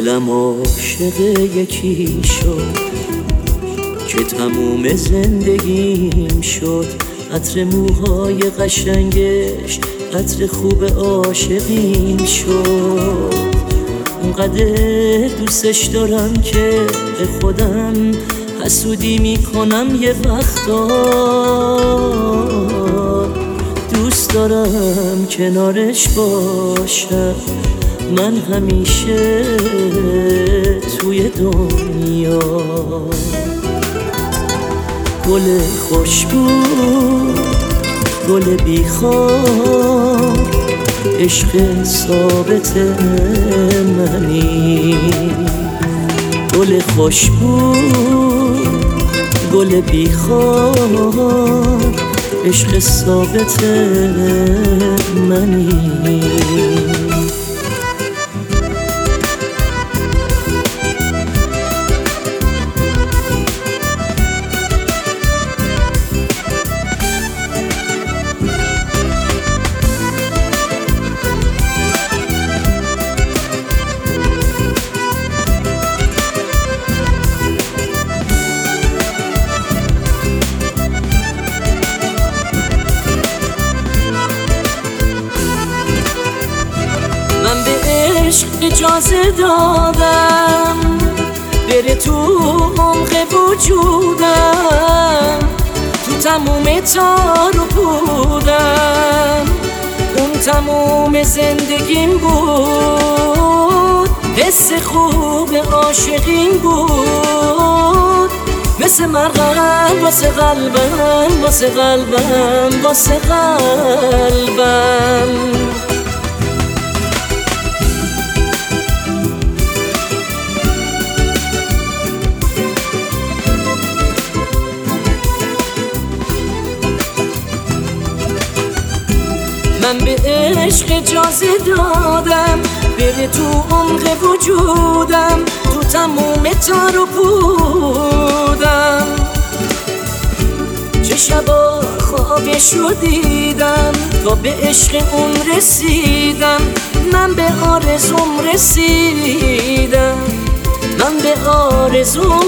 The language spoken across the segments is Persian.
دلم عاشق یکی شد که تموم زندگیم شد. عطر موهای قشنگش عطر خوب عاشقیم شد. اونقدر دوستش دارم که به خودم حسودی میکنم یه وقتا. دوست دارم کنارش باشم من همیشه توی دنیا. گل خوشبو گل بیخار عشق ثابت منی. گل خوشبو گل بیخار عشق ثابت منی. من به عشق اجازه دادم بره تو عمق وجودم، تو تموم تار و پودم. اون تموم زندگیم بود، حس خوب عاشقین بود. مثل مرغم واسه قلبم واسه قلبم واسه قلبم. من به عشق اجازه دادم بره تو عمق وجودم، تو تموم تار و پودم. چه شبا خوابشو دیدم تا به عشق اون رسیدم. من به آرزوم رسیدم، من به آرزوم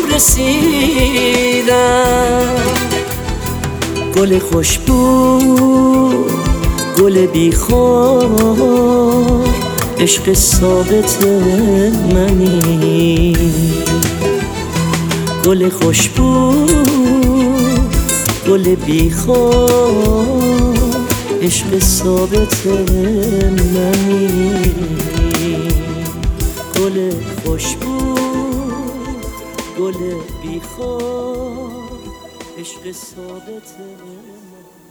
رسیدم. گل خوشبو گل بیخار عشق ثابت منی. گل خوشبو گل بیخار عشق ثابت منی. گل خوشبو گل بیخار عشق ثابت منی.